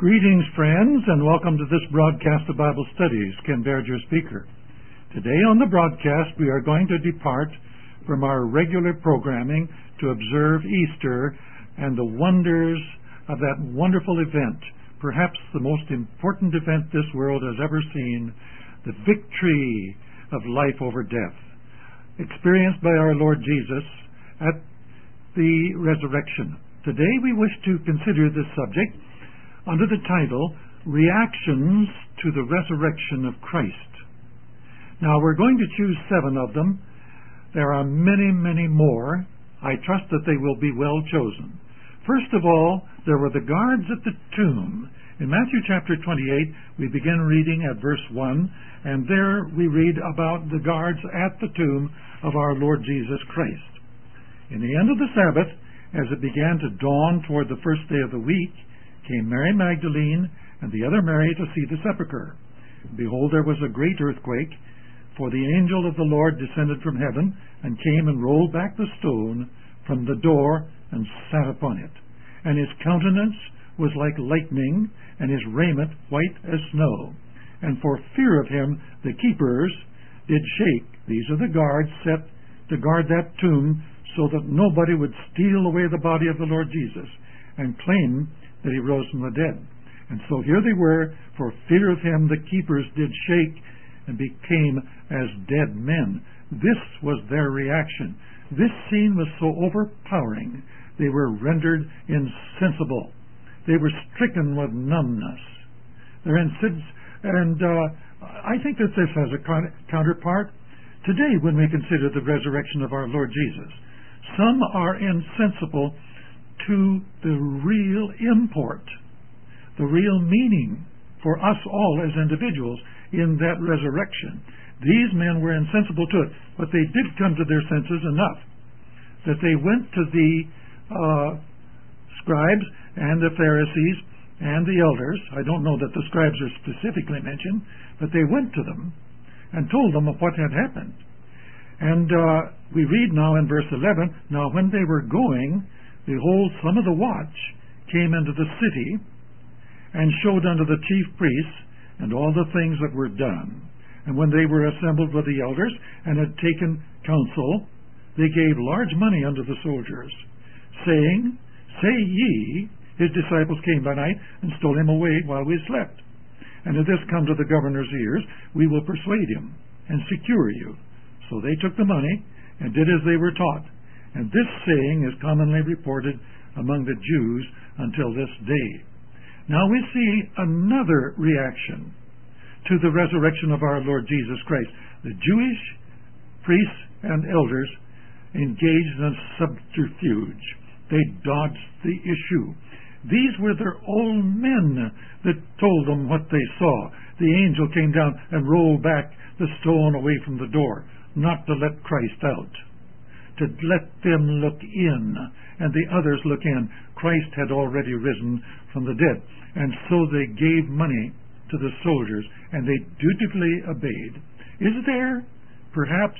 Greetings, friends, and welcome to this broadcast of Bible Studies. Ken Baird, your speaker. Today on the broadcast, we are going to depart from our regular programming to observe Easter and the wonders of that wonderful event, perhaps the most important event this world has ever seen, the victory of life over death, experienced by our Lord Jesus at the resurrection. Today we wish to consider this subject under the title, Reactions to the Resurrection of Christ. Now, we're going to choose 7 of them. There are many, many more. I trust that they will be well chosen. First of all, there were the guards at the tomb. In Matthew chapter 28, we begin reading at verse 1, and there we read about the guards at the tomb of our Lord Jesus Christ. In the end of the Sabbath, as it began to dawn toward the first day of the week, came Mary Magdalene and the other Mary to see the sepulchre. Behold, there was a great earthquake, for the angel of the Lord descended from heaven and came and rolled back the stone from the door and sat upon it. And his countenance was like lightning, and his raiment white as snow. And for fear of him the keepers did shake. These are the guards set to guard that tomb, so that nobody would steal away the body of the Lord Jesus and claim that he rose from the dead. And so here they were, for fear of him the keepers did shake and became as dead men. This was their reaction. This scene was so overpowering, they were rendered insensible. They were stricken with numbness. I think that this has a counterpart today when we consider the resurrection of our Lord Jesus. Some are insensible to the real import, the real meaning for us all as individuals in that resurrection. These men were insensible to it, but they did come to their senses enough that they went to the scribes and the Pharisees and the elders. I don't know that the scribes are specifically mentioned, but they went to them and told them of what had happened. And we read now in verse 11, now when they were going, behold, some of the watch came into the city and showed unto the chief priests and all the things that were done. And when they were assembled with the elders and had taken counsel, they gave large money unto the soldiers, saying, say ye, his disciples came by night and stole him away while we slept. And if this come to the governor's ears, we will persuade him and secure you. So they took the money and did as they were taught. And this saying is commonly reported among the Jews until this day. Now we see another reaction to the resurrection of our Lord Jesus Christ. The Jewish priests and elders engaged in a subterfuge. They dodged the issue. These were their own men that told them what they saw. The angel came down and rolled back the stone away from the door, not to let Christ out, to let them look in, and the others look in. Christ had already risen from the dead, and so they gave money to the soldiers, and they dutifully obeyed. Is there perhaps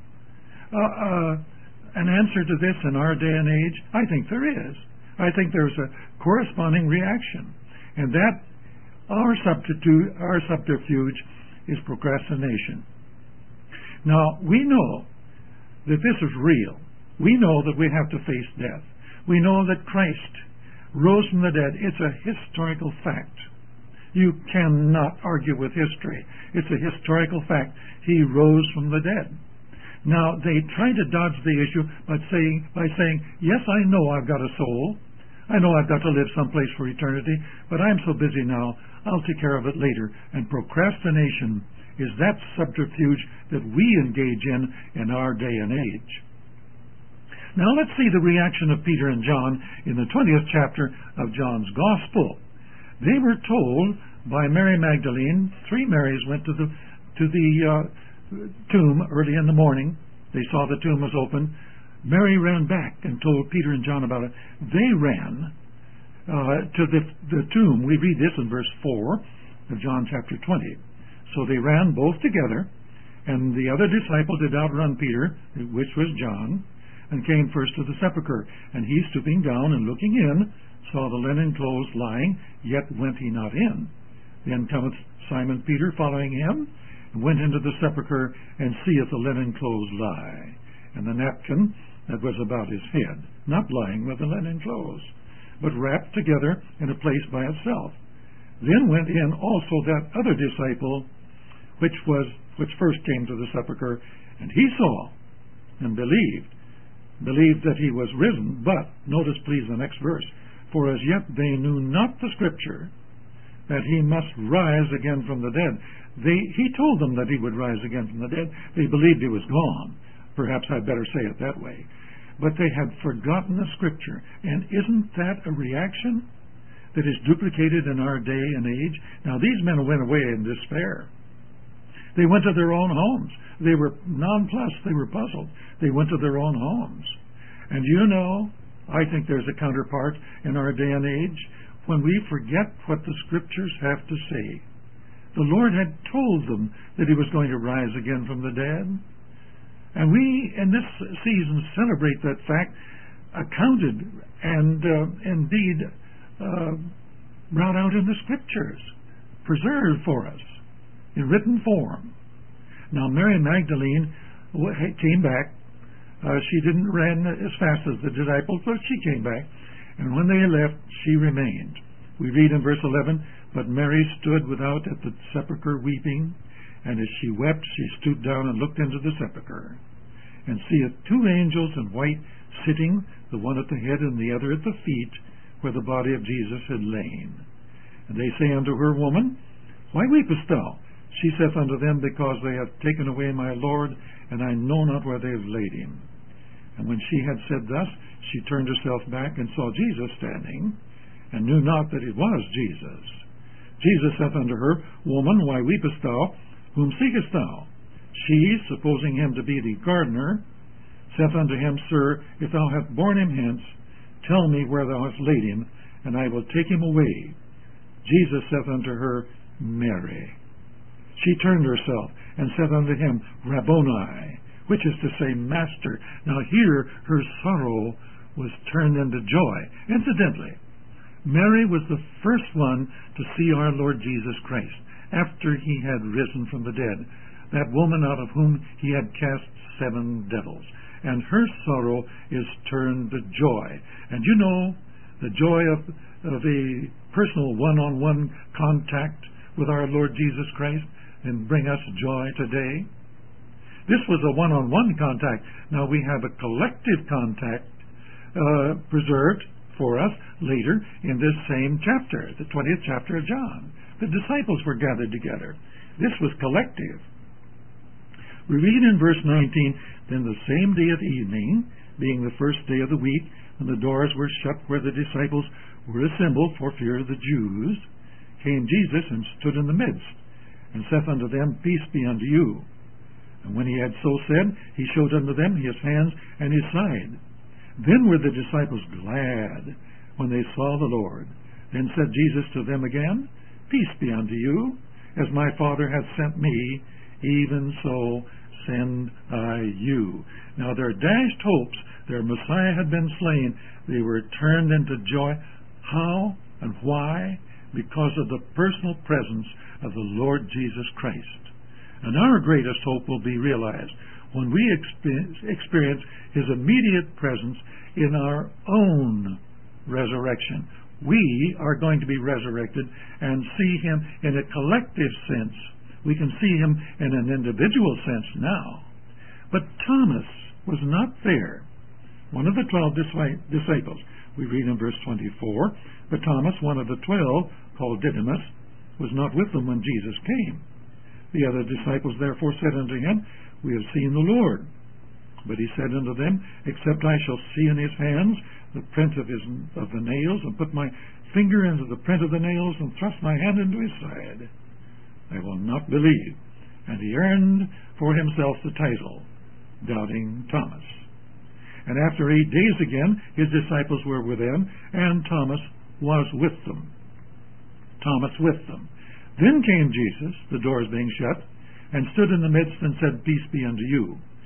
an answer to this in our day and age? I think there is. I think there's a corresponding reaction, and that our subterfuge is procrastination. Now, we know that this is real. We know that we have to face death. We know that Christ rose from the dead. It's a historical fact. You cannot argue with history. It's a historical fact. He rose from the dead. Now, they try to dodge the issue by saying, yes, I know I've got a soul. I know I've got to live someplace for eternity, but I'm so busy now, I'll take care of it later. And procrastination is that subterfuge that we engage in our day and age. Now let's see the reaction of Peter and John in the 20th chapter of John's Gospel. They were told by Mary Magdalene. 3 Marys went to the tomb early in the morning. They saw the tomb was open. Mary ran back and told Peter and John about it. They ran to the tomb. We read this in verse 4 of John chapter 20. So they ran both together, and the other disciple did outrun Peter, which was John, and came first to the sepulchre. And he, stooping down and looking in, saw the linen clothes lying, yet went he not in. Then cometh Simon Peter following him, and went into the sepulchre, and seeth the linen clothes lie, and the napkin that was about his head, not lying with the linen clothes, but wrapped together in a place by itself. Then went in also that other disciple, which first came to the sepulchre, and he saw and believed that he was risen. But notice please the next verse, for as yet they knew not the scripture, that he must rise again from the dead. He told them that he would rise again from the dead. They believed he was gone. Perhaps I'd better say it that way. But they had forgotten the scripture. And isn't that a reaction that is duplicated in our day and age? Now, these men went away in despair. They went to their own homes. They were nonplussed. They were puzzled. They went to their own homes. And you know, I think there's a counterpart in our day and age when we forget what the scriptures have to say. The Lord had told them that he was going to rise again from the dead. And we, in this season, celebrate that fact, accounted and indeed brought out in the scriptures, preserved for us in written form. Now, Mary Magdalene came back. She didn't run as fast as the disciples, but she came back. And when they left, she remained. We read in verse 11, but Mary stood without at the sepulchre weeping, and as she wept, she stooped down and looked into the sepulchre, and seeth two angels in white sitting, the one at the head and the other at the feet, where the body of Jesus had lain. And they say unto her, Woman, why weepest thou? She saith unto them, Because they have taken away my Lord, and I know not where they have laid him. And when she had said thus, she turned herself back and saw Jesus standing, and knew not that it was Jesus. Jesus saith unto her, Woman, why weepest thou? Whom seekest thou? She, supposing him to be the gardener, saith unto him, Sir, if thou hast borne him hence, tell me where thou hast laid him, and I will take him away. Jesus saith unto her, Mary. She turned herself and said unto him, Rabboni, which is to say, Master. Now here her sorrow was turned into joy. Incidentally, Mary was the first one to see our Lord Jesus Christ after he had risen from the dead, that woman out of whom he had cast 7 devils. And her sorrow is turned to joy. And you know, the joy of a personal one-on-one contact with our Lord Jesus Christ and bring us joy today. This was a one-on-one contact. Now we have a collective contact preserved for us later in this same chapter, the 20th chapter of John. The disciples were gathered together. This was collective. We read in verse 19, Then the same day at evening, being the first day of the week, when the doors were shut where the disciples were assembled for fear of the Jews, came Jesus and stood in the midst, and saith unto them, Peace be unto you. And when he had so said, he showed unto them his hands and his side. Then were the disciples glad when they saw the Lord. Then said Jesus to them again, Peace be unto you. As my Father hath sent me, even so send I you. Now their dashed hopes, their Messiah had been slain. They were turned into joy. How and why? Because of the personal presence of the Lord Jesus Christ. And our greatest hope will be realized when we experience his immediate presence in our own resurrection. We are going to be resurrected and see him in a collective sense. We can see him in an individual sense now. But Thomas was not there. One of the 12 disciples. We read in verse 24, But Thomas, one of the 12, called Didymus, was not with them when Jesus came. The other disciples therefore said unto him, We have seen the Lord. But he said unto them, Except I shall see in his hands the print of the nails, and put my finger into the print of the nails, and thrust my hand into his side, I will not believe. And he earned for himself the title, Doubting Thomas. And after 8 days again, his disciples were within, and Thomas was with them. Thomas with them. Then came Jesus, the doors being shut, and stood in the midst and said, Peace be unto you.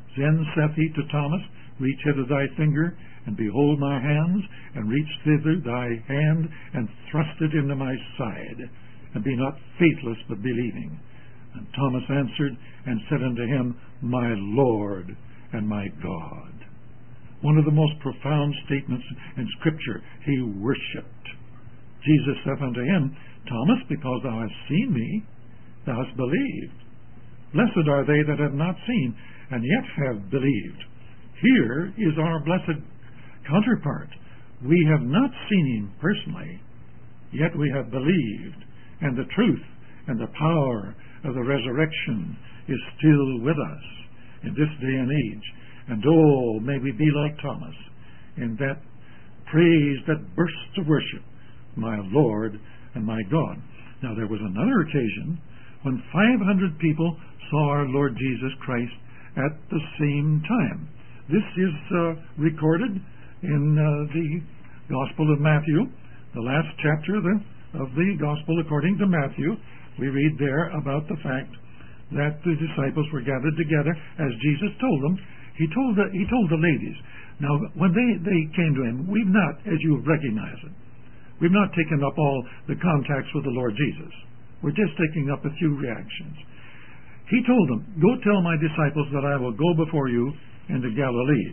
Then saith he to Thomas, Reach hither thy finger, and behold my hands, and reach thither thy hand, and thrust it into my side, and be not faithless, but believing. And Thomas answered and said unto him, My Lord and my God. One of the most profound statements in Scripture. He worshipped. Jesus saith unto him, Thomas, because thou hast seen me, thou hast believed. Blessed are they that have not seen, and yet have believed. Here is our blessed counterpart. We have not seen him personally, yet we have believed, and the truth and the power of the resurrection is still with us in this day and age. And oh, may we be like Thomas in that praise, that burst of worship, my Lord and my God. Now there was another occasion when 500 people saw our Lord Jesus Christ at the same time. This is recorded in the Gospel of Matthew, the last chapter of the Gospel according to Matthew. We read there about the fact that the disciples were gathered together as Jesus told them. He told the ladies. Now, when they came to him, we've not, as you recognize it, we've not taken up all the contacts with the Lord Jesus. We're just taking up a few reactions. He told them, Go tell my disciples that I will go before you into Galilee.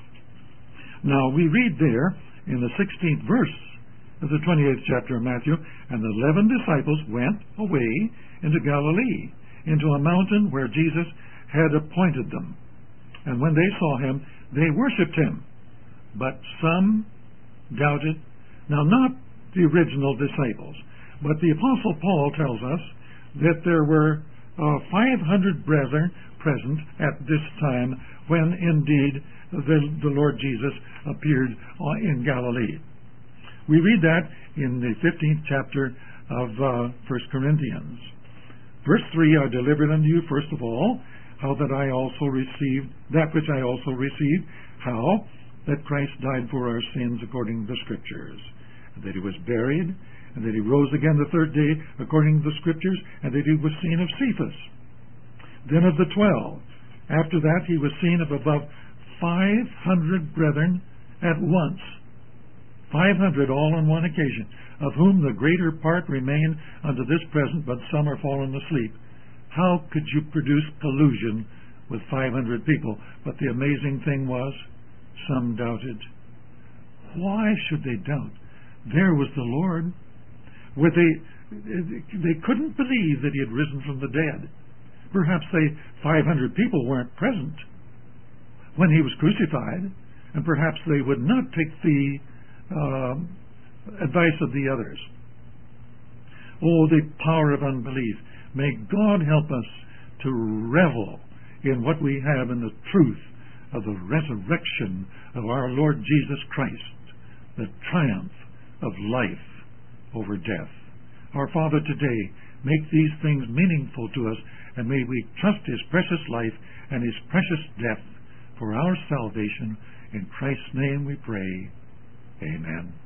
Now, we read there in the 16th verse of the 28th chapter of Matthew, And the 11 disciples went away into Galilee, into a mountain where Jesus had appointed them. And when they saw him, they worshipped him. But some doubted. Now, not the original disciples, but the Apostle Paul tells us that there were 500 brethren present at this time when indeed the Lord Jesus appeared in Galilee. We read that in the 15th chapter of 1 Corinthians. Verse 3, I delivered unto you first of all how that I also received, that which I also received, how that Christ died for our sins according to the Scriptures, and that he was buried, and that he rose again the third day according to the Scriptures, and that he was seen of Cephas. Then of the 12. After that he was seen of above 500 brethren at once. 500 all on one occasion, of whom the greater part remain unto this present, but some are fallen asleep. How could you produce collusion with 500 people? But the amazing thing was, some doubted. Why should they doubt? There was the Lord. They couldn't believe that he had risen from the dead. Perhaps 500 people weren't present when he was crucified, and perhaps they would not take the advice of the others. Oh, the power of unbelief. May God help us to revel in what we have in the truth of the resurrection of our Lord Jesus Christ, the triumph of life over death. Our Father, today, make these things meaningful to us, and may we trust his precious life and his precious death for our salvation. In Christ's name we pray. Amen.